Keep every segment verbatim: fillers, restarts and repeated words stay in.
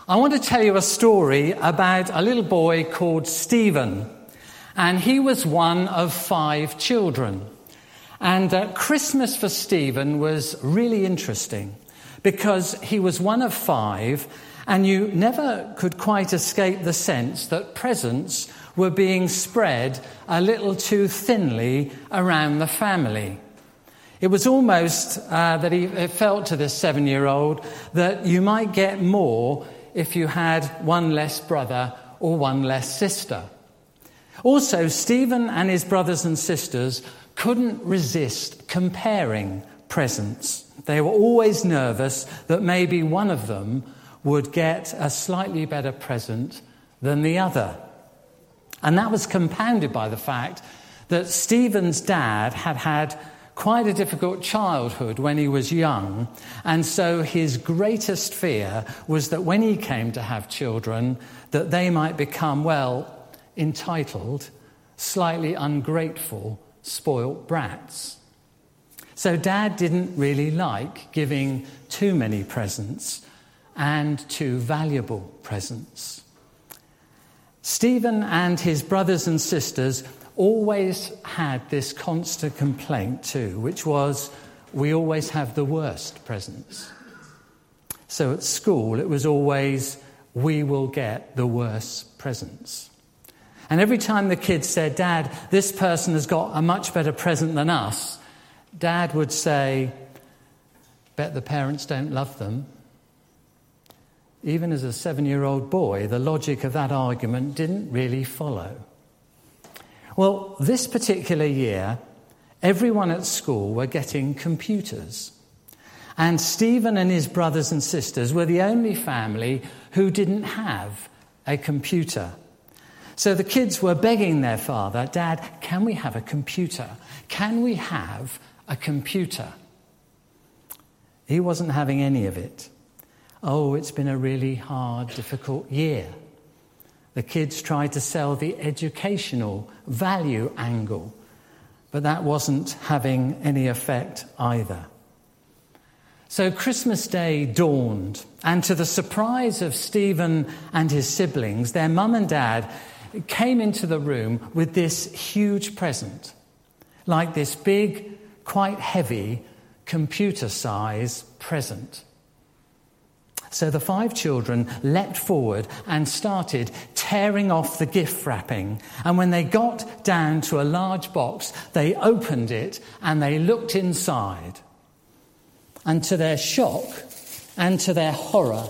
I want to tell you a story about a little boy called Stephen, and he was one of five children. And uh, Christmas for Stephen was really interesting because he was one of five, and you never could quite escape the sense that presents were being spread a little too thinly around the family. It was almost uh, that he it felt to this seven-year-old that you might get more if you had one less brother or one less sister. Also, Stephen and his brothers and sisters couldn't resist comparing presents. They were always nervous that maybe one of them would get a slightly better present than the other. And that was compounded by the fact that Stephen's dad had had quite a difficult childhood when he was young, and so his greatest fear was that when he came to have children, that they might become, well, entitled, slightly ungrateful, spoilt brats. So Dad didn't really like giving too many presents and too valuable presents. Stephen and his brothers and sisters always had this constant complaint too, which was, we always have the worst presents. So at school, it was always, we will get the worst presents. And every time the kids said, Dad, this person has got a much better present than us, Dad would say, bet the parents don't love them. Even as a seven-year-old boy, the logic of that argument didn't really follow. Well, this particular year, everyone at school were getting computers. And Stephen and his brothers and sisters were the only family who didn't have a computer. So the kids were begging their father, Dad, can we have a computer? Can we have a computer? He wasn't having any of it. Oh, it's been a really hard, difficult year. The kids tried to sell the educational value angle, but that wasn't having any effect either. So Christmas Day dawned, and to the surprise of Stephen and his siblings, their mum and dad came into the room with this huge present, like this big, quite heavy, computer-sized present. So the five children leapt forward and started tearing off the gift wrapping. And when they got down to a large box, they opened it and they looked inside. And to their shock and to their horror,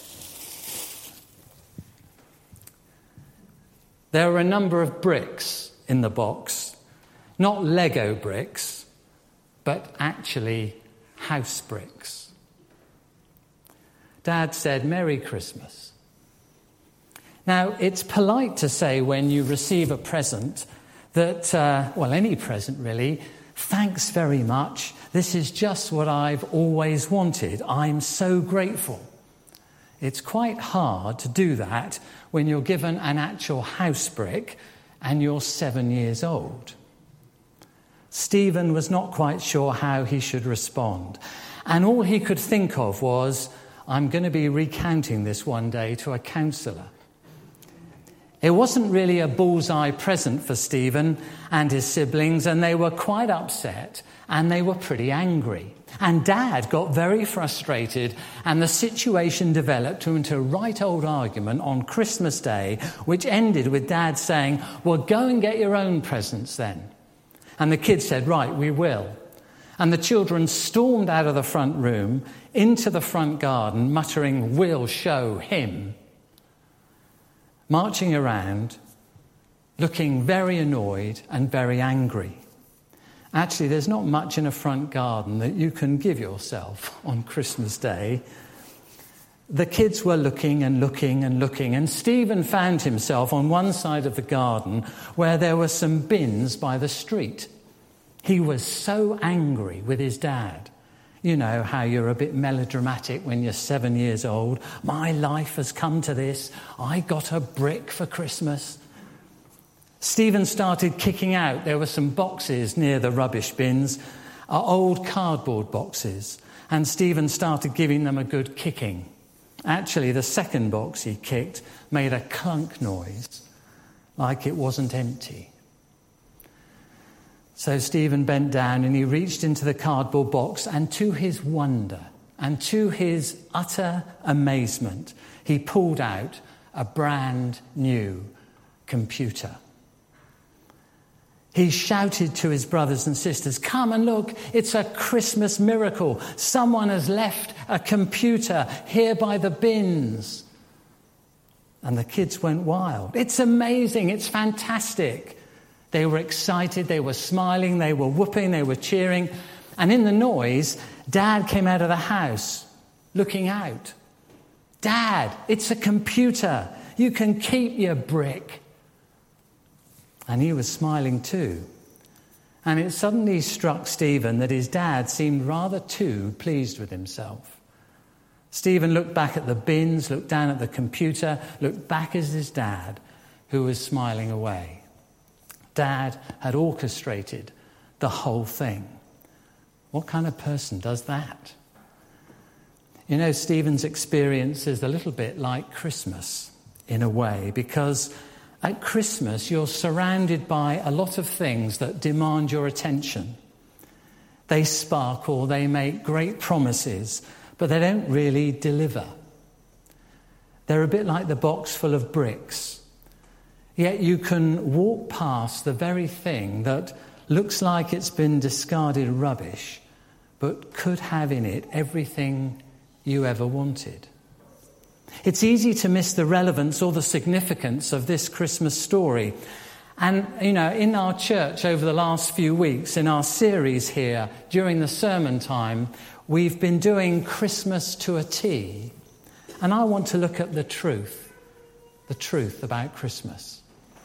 there were a number of bricks in the box. Not Lego bricks, but actually house bricks. Dad said, Merry Christmas. Now, it's polite to say when you receive a present that, uh, well, any present really, thanks very much. This is just what I've always wanted. I'm so grateful. It's quite hard to do that when you're given an actual house brick and you're seven years old. Stephen was not quite sure how he should respond. And all he could think of was, I'm going to be recounting this one day to a counsellor. It wasn't really a bullseye present for Stephen and his siblings, and they were quite upset and they were pretty angry. And Dad got very frustrated, and the situation developed into a right old argument on Christmas Day, which ended with Dad saying, well, go and get your own presents then. And the kids said, right, we will. And the children stormed out of the front room into the front garden, muttering, we'll show him. Marching around, looking very annoyed and very angry. Actually, there's not much in a front garden that you can give yourself on Christmas Day. The kids were looking and looking and looking, and Stephen found himself on one side of the garden where there were some bins by the street. He was so angry with his dad. You know how you're a bit melodramatic when you're seven years old. My life has come to this. I got a brick for Christmas. Stephen started kicking out. There were some boxes near the rubbish bins, uh, old cardboard boxes. And Stephen started giving them a good kicking. Actually, the second box he kicked made a clunk noise, like it wasn't empty. So Stephen bent down and he reached into the cardboard box, and to his wonder and to his utter amazement, he pulled out a brand new computer. He shouted to his brothers and sisters, "Come and look, it's a Christmas miracle. Someone has left a computer here by the bins." And the kids went wild. "It's amazing, it's fantastic." They were excited, they were smiling, they were whooping, they were cheering. And in the noise, Dad came out of the house, looking out. "Dad, it's a computer. You can keep your brick." And he was smiling too. And it suddenly struck Stephen that his dad seemed rather too pleased with himself. Stephen looked back at the bins, looked down at the computer, looked back at his dad, who was smiling away. Dad had orchestrated the whole thing. What kind of person does that? You know, Stephen's experience is a little bit like Christmas in a way, because at Christmas, you're surrounded by a lot of things that demand your attention. They sparkle, they make great promises, but they don't really deliver. They're a bit like the box full of bricks. Yet you can walk past the very thing that looks like it's been discarded rubbish, but could have in it everything you ever wanted. It's easy to miss the relevance or the significance of this Christmas story. And, you know, in our church over the last few weeks, in our series here, during the sermon time, we've been doing Christmas to a T. And I want to look at the truth, the truth about Christmas.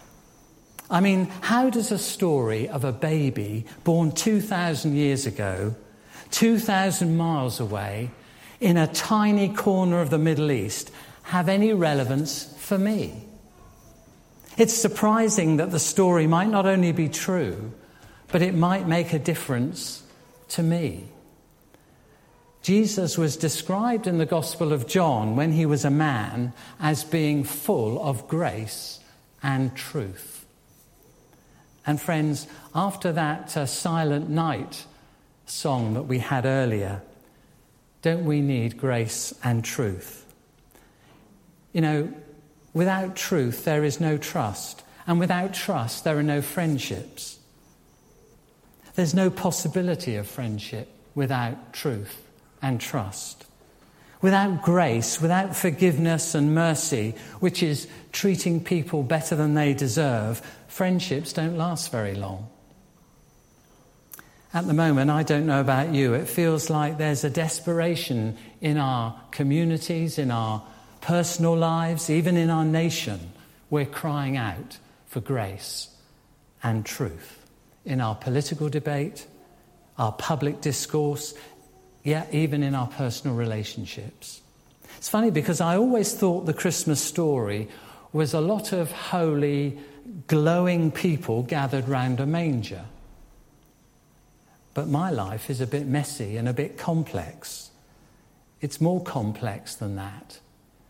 I mean, how does a story of a baby born two thousand years ago, two thousand miles away, in a tiny corner of the Middle East, have any relevance for me? It's surprising that the story might not only be true, but it might make a difference to me. Jesus was described in the Gospel of John when he was a man as being full of grace and truth. And friends, after that uh, Silent Night song that we had earlier, don't we need grace and truth? You know, without truth there is no trust, and without trust there are no friendships. There's no possibility of friendship without truth and trust. Without grace, without forgiveness and mercy, which is treating people better than they deserve, friendships don't last very long. At the moment, I don't know about you, it feels like there's a desperation in our communities, in our personal lives, even in our nation. We're crying out for grace and truth in our political debate, our public discourse, yeah, even in our personal relationships. It's funny because I always thought the Christmas story was a lot of holy, glowing people gathered round a manger. But my life is a bit messy and a bit complex. It's more complex than that.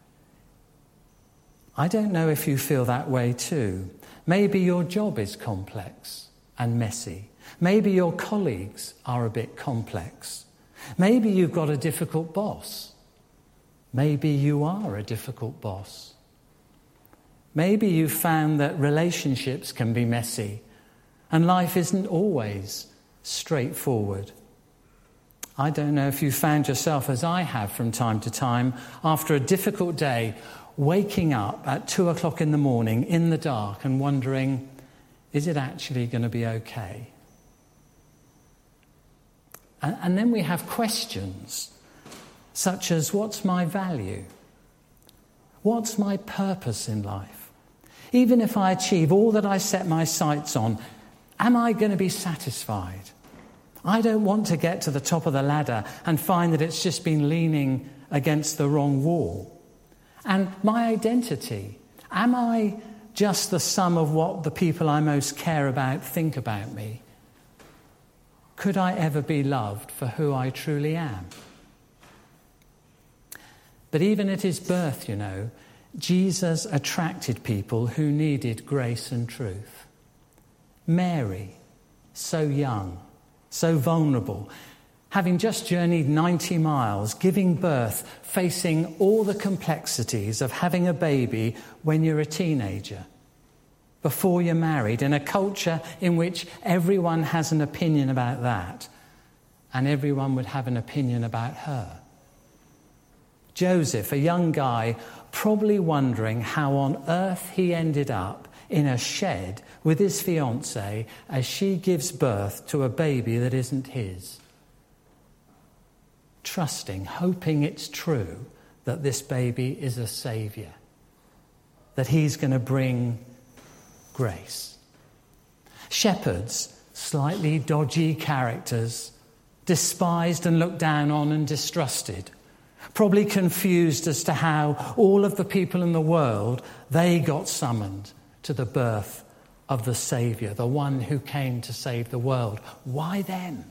I don't know if you feel that way too. Maybe your job is complex and messy. Maybe your colleagues are a bit complex. Maybe you've got a difficult boss. Maybe you are a difficult boss. Maybe you've found that relationships can be messy and life isn't always straightforward. I don't know if you found yourself, as I have from time to time, after a difficult day, waking up at two o'clock in the morning in the dark and wondering, is it actually going to be okay? And, and then we have questions such as, what's my value? What's my purpose in life? Even if I achieve all that I set my sights on, am I going to be satisfied? I don't want to get to the top of the ladder and find that it's just been leaning against the wrong wall. And my identity, am I just the sum of what the people I most care about think about me? Could I ever be loved for who I truly am? But even at his birth, you know, Jesus attracted people who needed grace and truth. Mary, so young, so vulnerable, having just journeyed ninety miles, giving birth, facing all the complexities of having a baby when you're a teenager, before you're married, in a culture in which everyone has an opinion about that, and everyone would have an opinion about her. Joseph, a young guy, probably wondering how on earth he ended up in a shed with his fiancée as she gives birth to a baby that isn't his. Trusting, hoping it's true that this baby is a saviour, that he's going to bring grace. Shepherds, slightly dodgy characters, despised and looked down on and distrusted, probably confused as to how all of the people in the world, they got summoned to the birth of the Saviour, the one who came to save the world. Why then?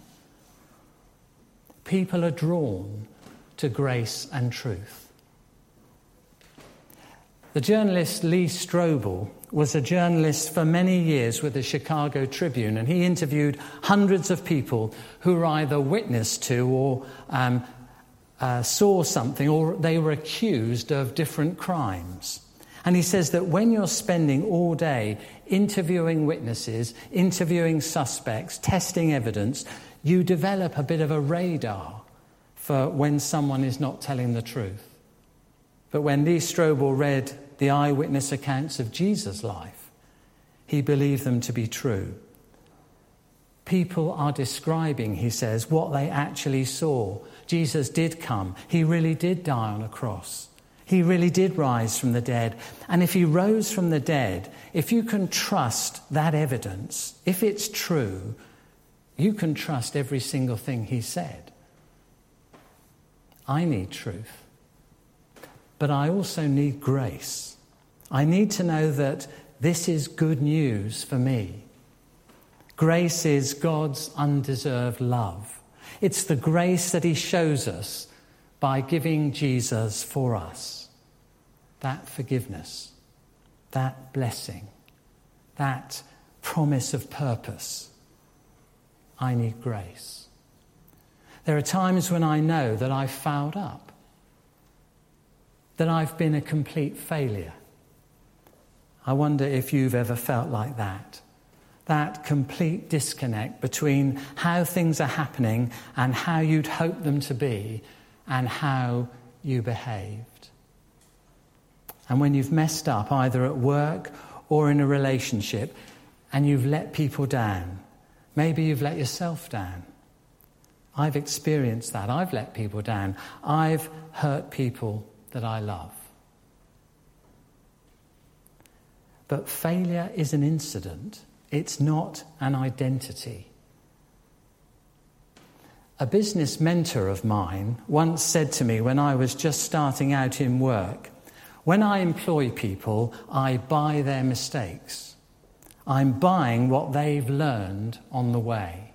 People are drawn to grace and truth. The journalist Lee Strobel was a journalist for many years with the Chicago Tribune, and he interviewed hundreds of people who were either witness to or um, uh, saw something, or they were accused of different crimes. And he says that when you're spending all day interviewing witnesses, interviewing suspects, testing evidence, you develop a bit of a radar for when someone is not telling the truth. But when Lee Strobel read the eyewitness accounts of Jesus' life, he believed them to be true. People are describing, he says, what they actually saw. Jesus did come. He really did die on a cross. He really did rise from the dead. And if he rose from the dead, if you can trust that evidence, if it's true, you can trust every single thing he said. I need truth. But I also need grace. I need to know that this is good news for me. Grace is God's undeserved love. It's the grace that he shows us by giving Jesus for us. That forgiveness, that blessing, that promise of purpose. I need grace. There are times when I know that I've fouled up, that I've been a complete failure. I wonder if you've ever felt like that. That complete disconnect between how things are happening and how you'd hope them to be and how you behaved. And when you've messed up either at work or in a relationship and you've let people down, maybe you've let yourself down. I've experienced that. I've let people down. I've hurt people that I love. But failure is an incident. It's not an identity. A business mentor of mine once said to me when I was just starting out in work, when I employ people, I buy their mistakes. I'm buying what they've learned on the way.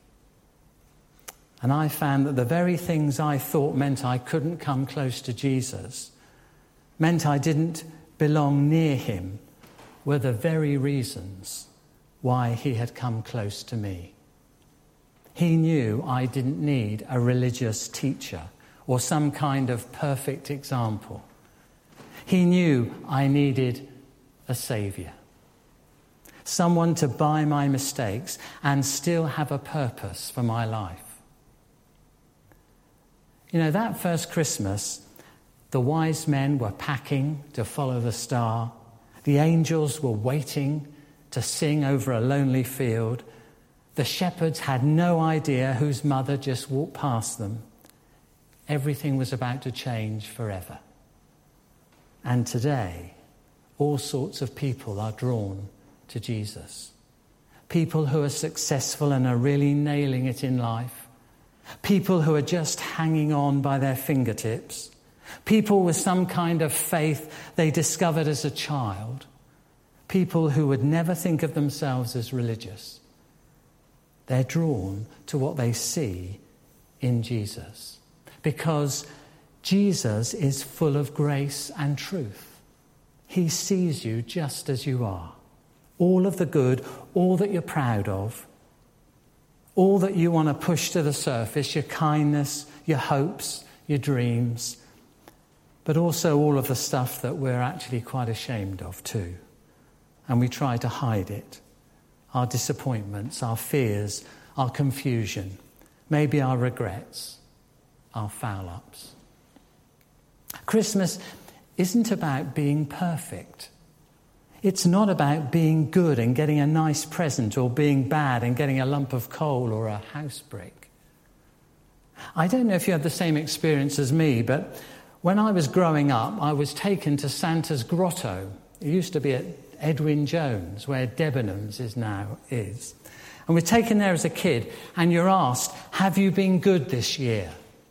And I found that the very things I thought meant I couldn't come close to Jesus, meant I didn't belong near him, were the very reasons why he had come close to me. He knew I didn't need a religious teacher or some kind of perfect example. He knew I needed a saviour, someone to buy my mistakes and still have a purpose for my life. You know, that first Christmas, the wise men were packing to follow the star. The angels were waiting to sing over a lonely field. The shepherds had no idea whose mother just walked past them. Everything was about to change forever. And today, all sorts of people are drawn to Jesus. People who are successful and are really nailing it in life. People who are just hanging on by their fingertips. People with some kind of faith they discovered as a child. People who would never think of themselves as religious. They're drawn to what they see in Jesus. Because Jesus is full of grace and truth. He sees you just as you are. All of the good, all that you're proud of, all that you want to push to the surface, your kindness, your hopes, your dreams, but also all of the stuff that we're actually quite ashamed of too. And we try to hide it. Our disappointments, our fears, our confusion, maybe our regrets, our foul-ups. Christmas isn't about being perfect. It's not about being good and getting a nice present or being bad and getting a lump of coal or a house brick. I don't know if you had the same experience as me, but when I was growing up, I was taken to Santa's grotto. It used to be at Edwin Jones, where Debenhams is now is. And we're taken there as a kid, and you're asked, have you been good this year?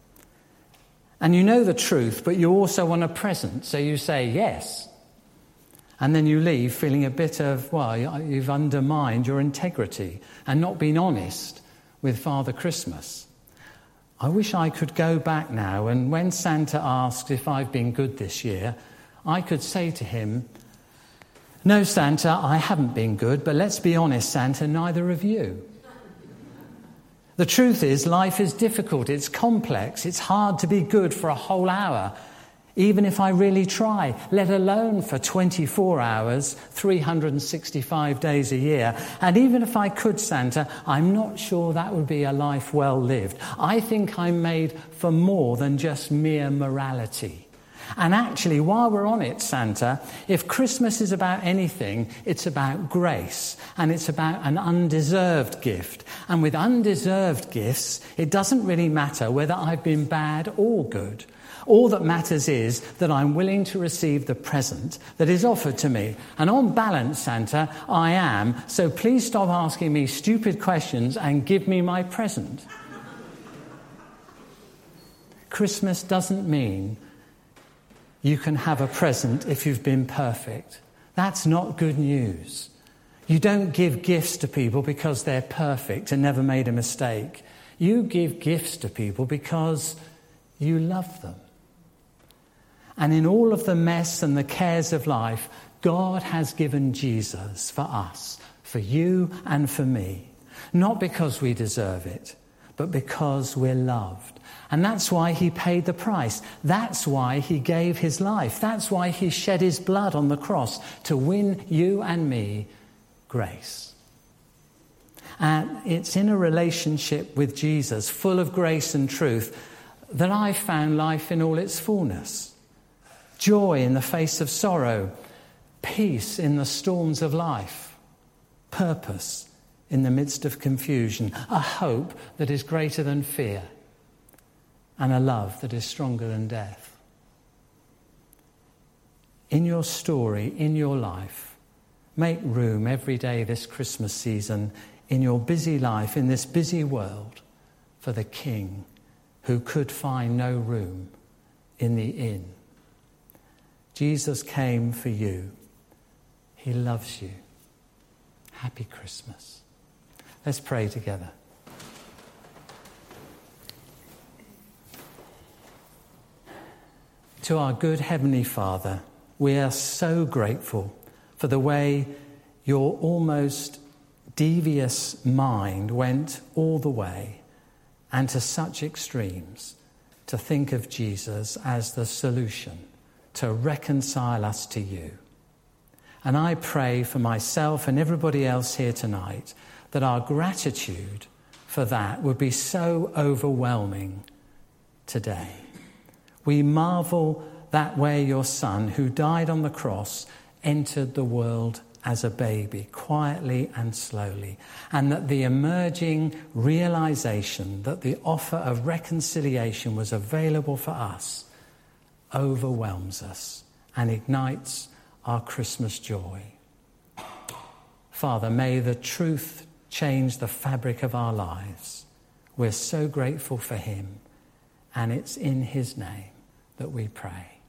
And you know the truth, but you also want a present, so you say yes. And then you leave feeling a bit of, well, you've undermined your integrity and not been honest with Father Christmas. I wish I could go back now, and when Santa asks if I've been good this year, I could say to him, no, Santa, I haven't been good, but let's be honest, Santa, neither have you. The truth is, life is difficult, it's complex, it's hard to be good for a whole hour, even if I really try, let alone for twenty-four hours, three hundred sixty-five days a year. And even if I could, Santa, I'm not sure that would be a life well lived. I think I'm made for more than just mere morality. And actually, while we're on it, Santa, if Christmas is about anything, it's about grace, and it's about an undeserved gift. And with undeserved gifts, it doesn't really matter whether I've been bad or good. All that matters is that I'm willing to receive the present that is offered to me. And on balance, Santa, I am, so please stop asking me stupid questions and give me my present. Christmas doesn't mean you can have a present if you've been perfect. That's not good news. You don't give gifts to people because they're perfect and never made a mistake. You give gifts to people because you love them. And in all of the mess and the cares of life, God has given Jesus for us, for you and for me. Not because we deserve it, but because we're loved. And that's why he paid the price. That's why he gave his life. That's why he shed his blood on the cross to win you and me grace. And it's in a relationship with Jesus, full of grace and truth, that I found life in all its fullness. Joy in the face of sorrow, peace in the storms of life, purpose in the midst of confusion, a hope that is greater than fear, and a love that is stronger than death. In your story, in your life, make room every day this Christmas season in your busy life, in this busy world, for the King who could find no room in the inn. Jesus came for you. He loves you. Happy Christmas. Let's pray together. To our good Heavenly Father, we are so grateful for the way your almost devious mind went all the way and to such extremes to think of Jesus as the solution to reconcile us to you. And I pray for myself and everybody else here tonight that our gratitude for that would be so overwhelming today. We marvel that way your Son, who died on the cross, entered the world as a baby, quietly and slowly, and that the emerging realization that the offer of reconciliation was available for us overwhelms us and ignites our Christmas joy. Father, may the truth change the fabric of our lives. We're so grateful for him, and it's in his name that we pray.